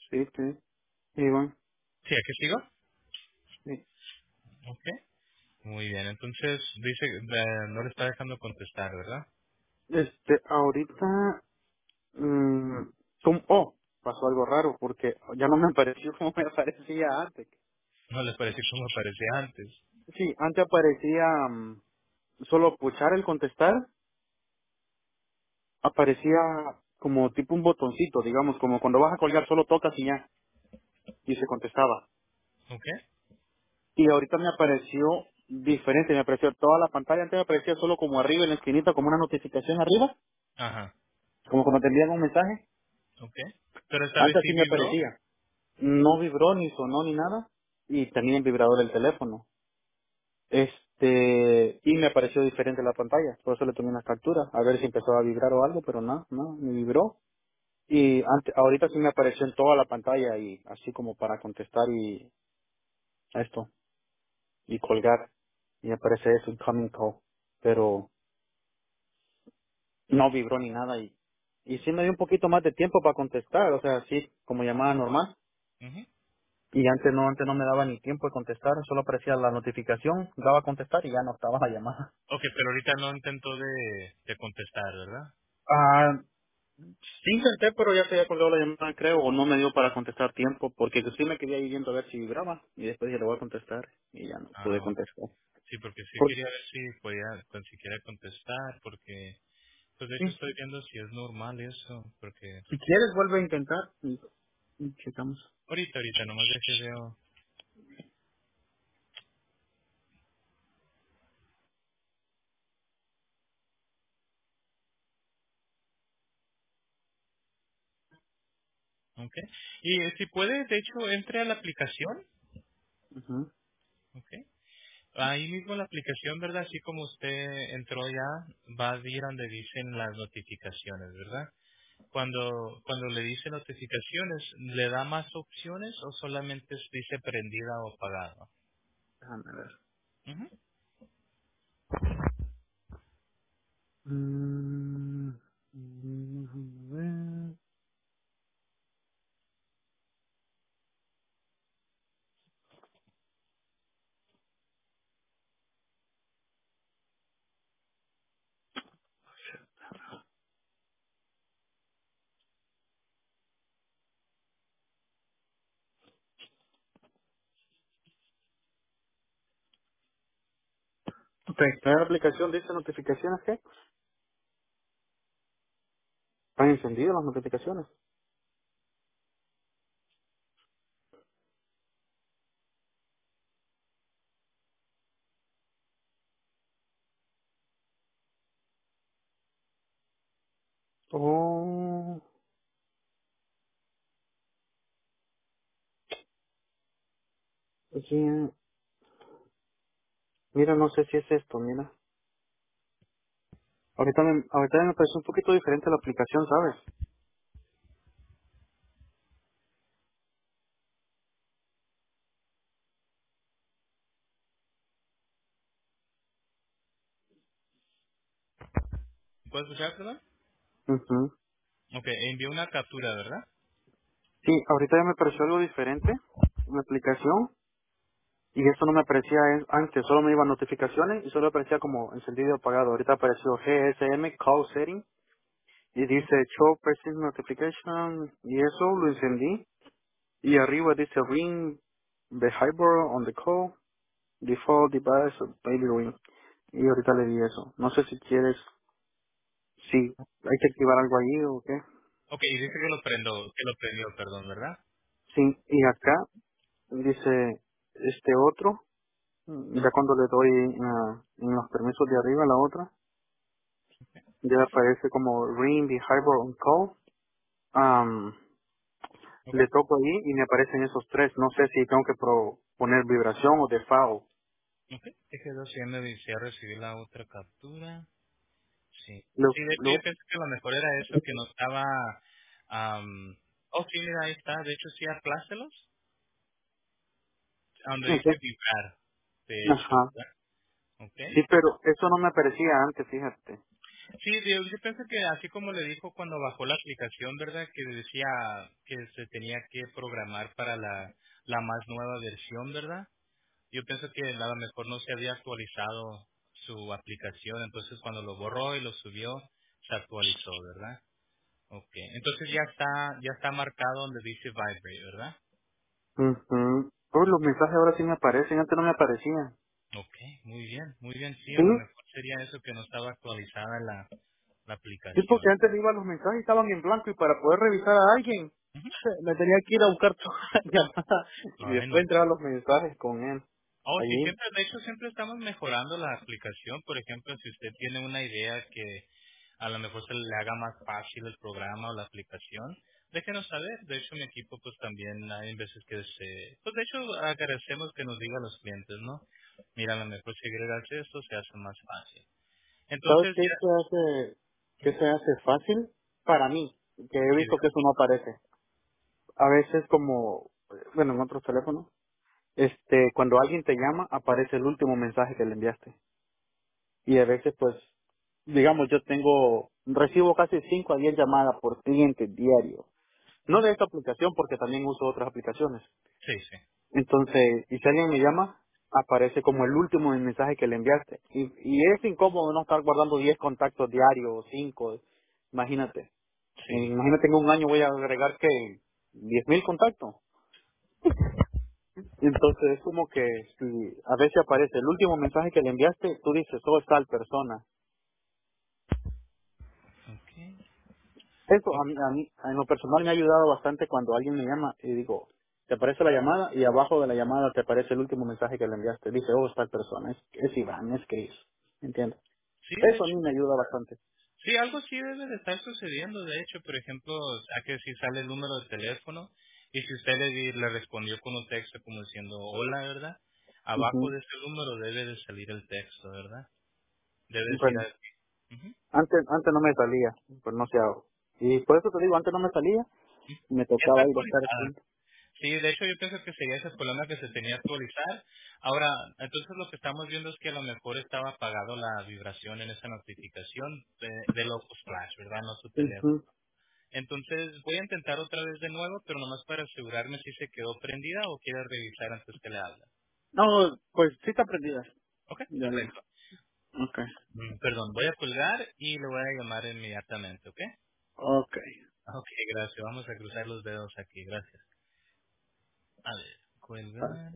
Sí, sí. Sí, bueno, Sí, ¿aquí sigo? sí. Ok. Muy bien, entonces dice no le está dejando contestar, ¿verdad? Ahorita, pasó algo raro porque ya no me apareció como me aparecía antes. No le pareció como aparecía antes. Sí, antes aparecía solo puchar el contestar, aparecía como tipo un botoncito, digamos, como cuando vas a colgar solo tocas y ya, y se contestaba. Ok. Y ahorita me apareció diferente, me apareció toda la pantalla, antes me aparecía solo como arriba en la esquinita, como una notificación arriba, Ajá. como cuando te envían un mensaje, Ok. Pero esta vez antes sí sí me vibró. aparecía. No vibró ni sonó ni nada, y tenía el vibrador el teléfono. Y me apareció diferente la pantalla, por eso le tomé una captura, a ver si empezó a vibrar o algo, pero no, ni vibró. Y ahorita sí me apareció en toda la pantalla y así como para contestar y esto, y colgar. Y me aparece eso, incoming call. Pero no vibró ni nada y sí me dio un poquito más de tiempo para contestar, o sea, sí, como llamada normal. Ujú. Y antes no me daba ni tiempo de contestar, solo aparecía la notificación, daba a contestar y ya no estaba la llamada. Ok, pero ahorita no intentó de contestar, ¿verdad? Ah, sí intenté, pero ya se había colgado la llamada, creo, o no me dio para contestar tiempo, porque sí me quería ir viendo a ver si vibraba, y después ya le voy a contestar, y ya no pude Ah, ok. contestar. Sí, porque sí Por- quería ver si podía tan siquiera contestar, porque, pues de sí, hecho estoy viendo si es normal eso, porque si quieres vuelve a intentar, y checamos. ahorita, nomás deje veo. Ok. Y si puede, de hecho, entre a la aplicación. Ujú. Ok. Ahí mismo en la aplicación, ¿verdad? Así como usted entró ya, va a ir donde dicen las notificaciones, ¿verdad? Cuando le dice notificaciones, ¿le da más opciones o solamente dice prendida o apagada? Déjame ver. Ujú. Déjame ver. Ok, la aplicación dice notificaciones, ¿qué? ¿Están encendidas las notificaciones? Oh, sí. Mira, no sé si es esto, mira. Ahorita me parece un poquito diferente la aplicación, ¿sabes? ¿Puedes escuchar, perdón? Ujú. Ok, envió una captura, ¿verdad? Sí, ahorita ya me pareció algo diferente en la aplicación y esto no me aparecía antes, solo me iban notificaciones y solo aparecía como encendido y apagado. Ahorita apareció GSM, Call Setting, y dice Show Present Notification y eso lo encendí y arriba dice Ring Behavior on the Call, Default Device, Baby Ring. Y ahorita le di eso. No sé si quieres, si hay que activar algo ahí o qué. Ok, y dice que lo prendió, perdón, ¿verdad? Sí, y acá dice este otro. Ya cuando le doy en los permisos de arriba, la otra, ya aparece como Ring Behavior on Call. Ok. Le toco ahí y me aparecen esos tres. No sé si tengo que poner vibración o default. Ok. Deje dos y ya me decía recibir la otra captura. Sí. Lo, Sí, de hecho yo lo, pienso que lo mejor era eso, que no estaba... oh, sí, mira, ahí está. De hecho, sí, aplástelos. Donde ok. dice vibrar, de hecho, Ajá. ¿verdad? Ok. Sí, pero eso no me aparecía antes, fíjate. Sí, yo pienso que así como le dijo cuando bajó la aplicación, ¿verdad? Que decía que se tenía que programar para la más nueva versión, ¿verdad? Yo pienso que a lo mejor no se había actualizado su aplicación, entonces cuando lo borró y lo subió, se actualizó, ¿verdad? Ok, entonces ya está marcado donde dice Vibrate, ¿verdad? Ujú. Pues los Ok, mensajes ahora sí me aparecen, antes no me aparecían. ok, muy bien, muy bien. Sí, a Sí, lo mejor sería eso que no estaba actualizada la sí, porque aplicación. antes iba los mensajes y estaban en blanco y para poder revisar a alguien Ujú. me tenía que ir a buscar toda la llamada y Ay, después no. entrar los mensajes con él Oh, sí, allí. siempre, de hecho, siempre estamos mejorando la aplicación. Por ejemplo, si usted tiene una idea que a lo mejor se le haga más fácil el programa o la aplicación, déjenos saber. De hecho, mi equipo, pues también hay veces que pues de hecho, agradecemos que nos digan los clientes, ¿no? Mira, a lo mejor si agregas esto, se hace más fácil. ¿Sabes Entonces, qué ya, qué se hace fácil? Para mí, que he sí, visto que eso no aparece. A veces como, bueno, en otros teléfonos, cuando alguien te llama, aparece el último mensaje que le enviaste. Y a veces, pues, digamos, recibo casi 5 a 10 llamadas por cliente diario. No de esta aplicación, porque también uso otras aplicaciones. sí, sí, Entonces, y si alguien me llama, aparece como el último mensaje que le enviaste. Y es incómodo no estar guardando 10 contactos diarios o 5. Imagínate. sí. Imagínate en un año voy a agregar que 10,000 contactos. Entonces es como que si a veces aparece el último mensaje que le enviaste, tú dices, oh, es tal persona. Ok. Eso Ok. en lo personal me ha ayudado bastante cuando alguien me llama y digo, te aparece la llamada y abajo de la llamada te aparece el último mensaje que le enviaste. Dice, oh, es tal persona, es Iván, es Chris. ¿Entiendes? Sí, de Eso a mí hecho. me ayuda bastante. Sí, algo sí debe de estar sucediendo. De hecho, por ejemplo, a que si sale el número de teléfono y si usted le respondió con un texto como diciendo hola, ¿verdad? Abajo Ujú. de ese número debe de salir el texto, ¿verdad? Debe decir Bueno, así. Ujú. antes no me salía, pues no sé hago. Y por eso te digo, antes no me salía, me Ya está tocaba ir a estar actualizada. aquí. Sí, de hecho yo pienso que sería ese problema que se tenía que actualizar. Ahora, entonces lo que estamos viendo es que a lo mejor estaba apagado la vibración en esa notificación de Locus Flash, ¿verdad? No su teléfono. Ujú. Entonces voy a intentar otra vez de nuevo, pero nomás para asegurarme si se quedó prendida o quiere revisar antes que le habla. No, pues sí está prendida. Ok, Ya, ya. perfecto. Ok. Perdón, voy a colgar y le voy a llamar inmediatamente, ¿ok? Ok. Ok, gracias. Vamos a cruzar los dedos aquí, gracias. A ver, Vale. cuelgar.